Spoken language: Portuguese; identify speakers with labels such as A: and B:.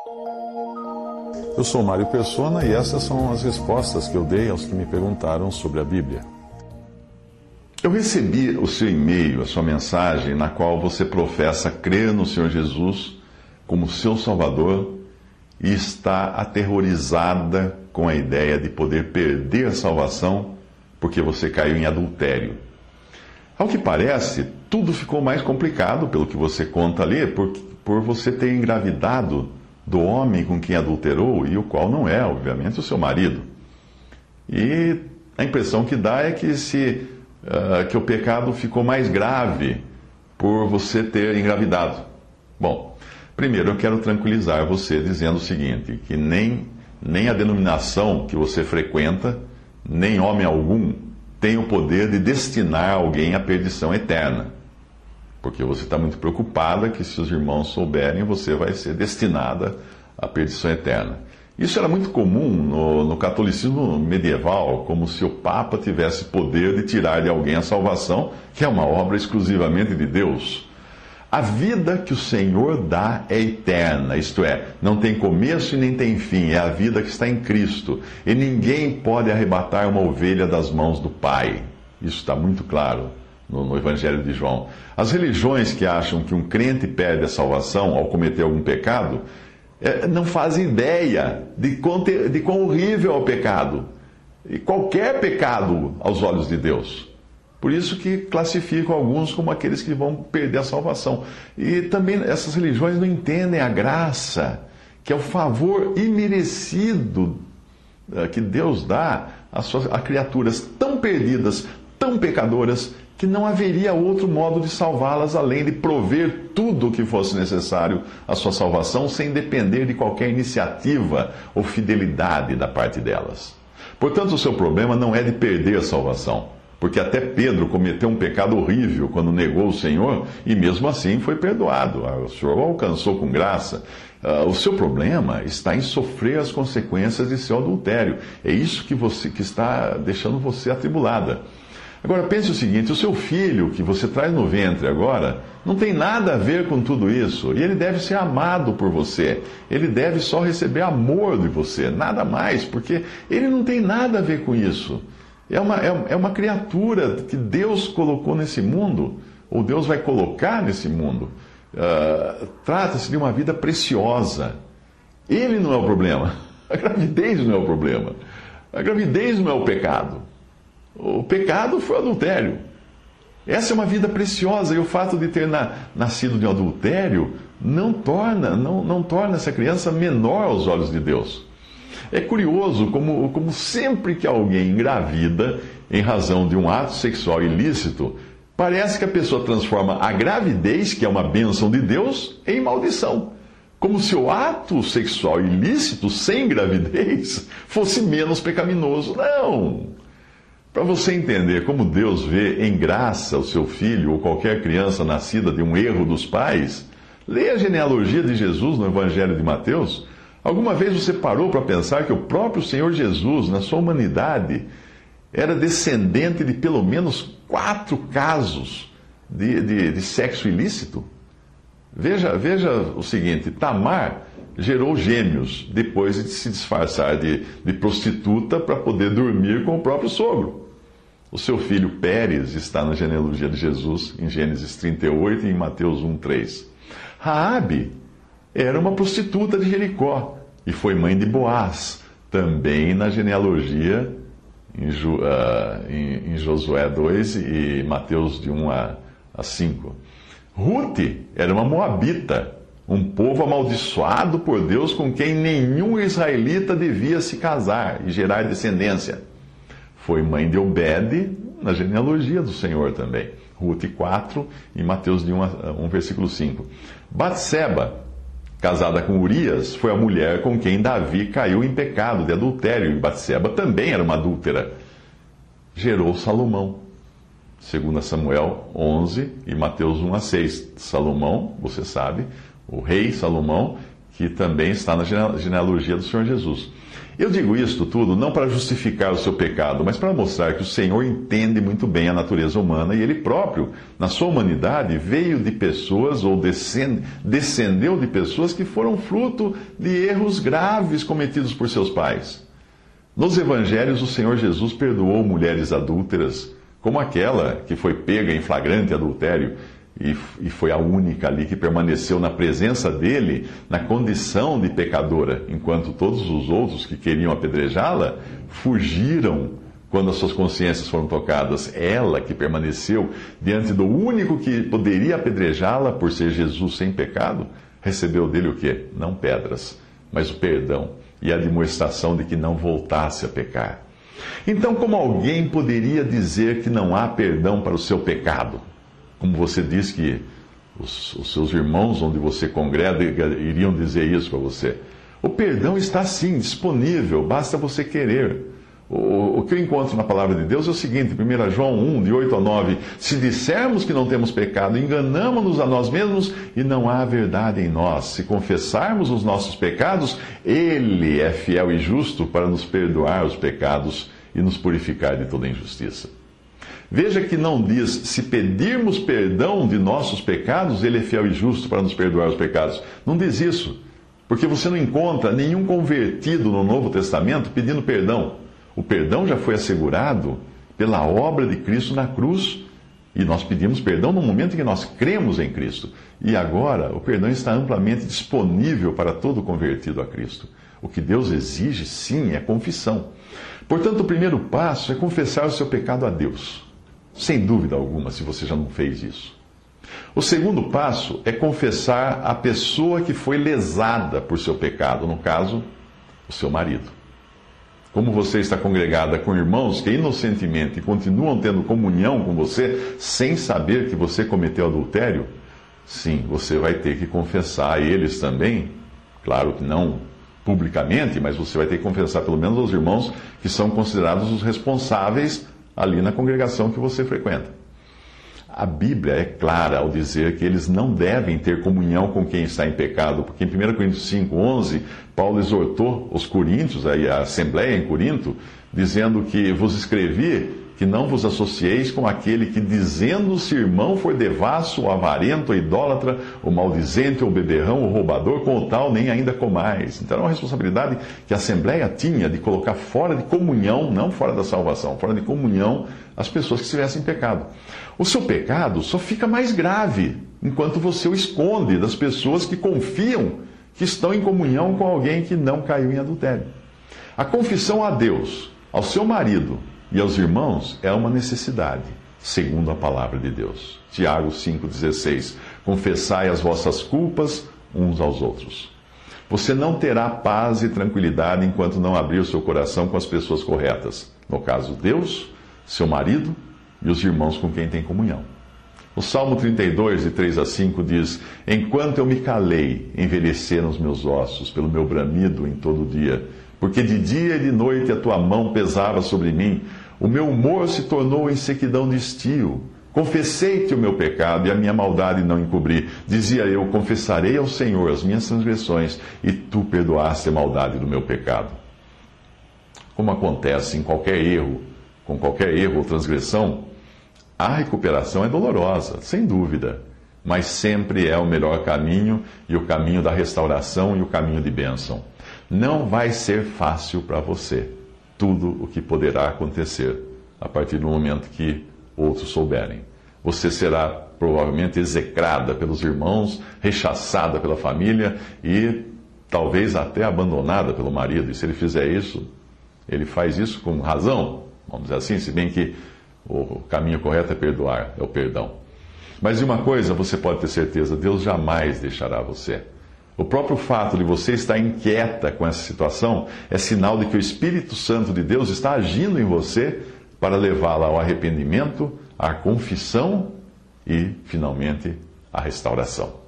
A: Eu sou Mário Persona e essas são as respostas que eu dei aos que me perguntaram sobre a Bíblia.
B: Eu recebi o seu e-mail, a sua mensagem, na qual você professa crer no Senhor Jesus como seu Salvador e está aterrorizada com a ideia de poder perder a salvação porque você caiu em adultério. Ao que parece, tudo ficou mais complicado, pelo que você conta ali, por você ter engravidado do homem com quem adulterou, e o qual não é, obviamente, o seu marido. E a impressão que dá é que o pecado ficou mais grave por você ter engravidado. Bom, primeiro eu quero tranquilizar você dizendo o seguinte, que nem a denominação que você frequenta, nem homem algum, tem o poder de destinar alguém à perdição eterna. Porque você está muito preocupada que se os irmãos souberem, você vai ser destinada à perdição eterna. Isso era muito comum no catolicismo medieval, como se o Papa tivesse poder de tirar de alguém a salvação, que é uma obra exclusivamente de Deus. A vida que o Senhor dá é eterna, isto é, não tem começo e nem tem fim, é a vida que está em Cristo. E ninguém pode arrebatar uma ovelha das mãos do Pai. Isso está muito claro no Evangelho de João. As religiões que acham que um crente perde a salvação ao cometer algum pecado, não fazem ideia de quão horrível é o pecado. E qualquer pecado aos olhos de Deus. Por isso que classificam alguns como aqueles que vão perder a salvação. E também essas religiões não entendem a graça, que é o favor imerecido que Deus dá a criaturas tão perdidas, tão pecadoras, que não haveria outro modo de salvá-las além de prover tudo o que fosse necessário à sua salvação, sem depender de qualquer iniciativa ou fidelidade da parte delas. Portanto, o seu problema não é de perder a salvação, porque até Pedro cometeu um pecado horrível quando negou o Senhor e mesmo assim foi perdoado. O Senhor o alcançou com graça. O seu problema está em sofrer as consequências de seu adultério. É isso que está deixando você atribulada. Agora pense o seguinte, o seu filho que você traz no ventre agora não tem nada a ver com tudo isso. E ele deve ser amado por você. Ele deve só receber amor de você, nada mais, porque ele não tem nada a ver com isso. É uma criatura que Deus colocou nesse mundo, ou Deus vai colocar nesse mundo. Trata-se de uma vida preciosa. Ele não é o problema. A gravidez não é o problema. A gravidez não é o pecado. O pecado foi o adultério. Essa é uma vida preciosa e o fato de ter nascido de um adultério não torna essa criança menor aos olhos de Deus. É curioso como sempre que alguém engravida em razão de um ato sexual ilícito, parece que a pessoa transforma a gravidez, que é uma bênção de Deus, em maldição. Como se o ato sexual ilícito sem gravidez fosse menos pecaminoso. Não! Para você entender como Deus vê em graça o seu filho ou qualquer criança nascida de um erro dos pais, leia a genealogia de Jesus no Evangelho de Mateus. Alguma vez você parou para pensar que o próprio Senhor Jesus, na sua humanidade, era descendente de pelo menos 4 casos de sexo ilícito? Veja o seguinte, Tamar gerou gêmeos depois de se disfarçar de prostituta para poder dormir com o próprio sogro. O seu filho Pérez está na genealogia de Jesus, em Gênesis 38 e em Mateus 1:3. Raabe era uma prostituta de Jericó e foi mãe de Boaz, também na genealogia em Josué 2 e Mateus de 1 a 5. Ruth era uma moabita, um povo amaldiçoado por Deus com quem nenhum israelita devia se casar e gerar descendência. Foi mãe de Obed na genealogia do Senhor também. Ruth 4 e Mateus de 1 versículo 5. Batseba, casada com Urias, foi a mulher com quem Davi caiu em pecado de adultério. E Batseba também era uma adúltera. Gerou Salomão. 2 Samuel 11 e Mateus 1 a 6. Salomão, você sabe, o rei Salomão, que também está na genealogia do Senhor Jesus. Eu digo isto tudo não para justificar o seu pecado, mas para mostrar que o Senhor entende muito bem a natureza humana e Ele próprio, na sua humanidade, veio de pessoas ou descendeu de pessoas que foram fruto de erros graves cometidos por seus pais. Nos evangelhos, o Senhor Jesus perdoou mulheres adúlteras, como aquela que foi pega em flagrante adultério, e foi a única ali que permaneceu na presença dele, na condição de pecadora, enquanto todos os outros que queriam apedrejá-la fugiram quando as suas consciências foram tocadas. Ela que permaneceu diante do único que poderia apedrejá-la, por ser Jesus sem pecado, recebeu dele o quê? Não pedras, mas o perdão e a demonstração de que não voltasse a pecar. Então, como alguém poderia dizer que não há perdão para o seu pecado? Como você diz que os seus irmãos onde você congrega iriam dizer isso para você. O perdão está sim disponível, basta você querer. O que eu encontro na palavra de Deus é o seguinte, 1 João 1, de 8 a 9. Se dissermos que não temos pecado, enganamo-nos a nós mesmos e não há verdade em nós. Se confessarmos os nossos pecados, Ele é fiel e justo para nos perdoar os pecados e nos purificar de toda injustiça. Veja que não diz, se pedirmos perdão de nossos pecados, Ele é fiel e justo para nos perdoar os pecados. Não diz isso, porque você não encontra nenhum convertido no Novo Testamento pedindo perdão. O perdão já foi assegurado pela obra de Cristo na cruz, e nós pedimos perdão no momento em que nós cremos em Cristo. E agora, o perdão está amplamente disponível para todo convertido a Cristo. O que Deus exige, sim, é confissão. Portanto, o primeiro passo é confessar o seu pecado a Deus. Sem dúvida alguma, se você já não fez isso. O segundo passo é confessar a pessoa que foi lesada por seu pecado, no caso, o seu marido. Como você está congregada com irmãos que inocentemente continuam tendo comunhão com você, sem saber que você cometeu adultério, sim, você vai ter que confessar a eles também, claro que não publicamente, mas você vai ter que confessar pelo menos aos irmãos que são considerados os responsáveis ali na congregação que você frequenta. A Bíblia é clara ao dizer que eles não devem ter comunhão com quem está em pecado, porque em 1 Coríntios 5,11, Paulo exortou os coríntios, a assembleia em Corinto, dizendo que vos escrevi que não vos associeis com aquele que, dizendo-se irmão, for devasso, ou avarento, ou idólatra, ou maldizente, ou beberrão, ou roubador, com o tal nem ainda comais. Então era uma responsabilidade que a Assembleia tinha de colocar fora de comunhão, não fora da salvação, fora de comunhão, as pessoas que estivessem em pecado. O seu pecado só fica mais grave enquanto você o esconde das pessoas que confiam que estão em comunhão com alguém que não caiu em adultério. A confissão a Deus, ao seu marido e aos irmãos é uma necessidade, segundo a palavra de Deus. Tiago 5,16. Confessai as vossas culpas uns aos outros. Você não terá paz e tranquilidade enquanto não abrir o seu coração com as pessoas corretas. No caso, Deus, seu marido e os irmãos com quem tem comunhão. O Salmo 32, de 3 a 5, diz: Enquanto eu me calei, envelheceram os meus ossos pelo meu bramido em todo dia. Porque de dia e de noite a tua mão pesava sobre mim, o meu humor se tornou em sequidão de estio. Confessei-te o meu pecado e a minha maldade não encobri. Dizia eu, confessarei ao Senhor as minhas transgressões, e tu perdoaste a maldade do meu pecado. Como acontece em qualquer erro, com qualquer erro ou transgressão, a recuperação é dolorosa, sem dúvida, mas sempre é o melhor caminho, e o caminho da restauração e o caminho de bênção. Não vai ser fácil para você tudo o que poderá acontecer a partir do momento que outros souberem. Você será provavelmente execrada pelos irmãos, rechaçada pela família e talvez até abandonada pelo marido. E se ele fizer isso, ele faz isso com razão, vamos dizer assim, se bem que o caminho correto é perdoar, é o perdão. Mas de uma coisa você pode ter certeza, Deus jamais deixará você. O próprio fato de você estar inquieta com essa situação é sinal de que o Espírito Santo de Deus está agindo em você para levá-la ao arrependimento, à confissão e, finalmente, à restauração.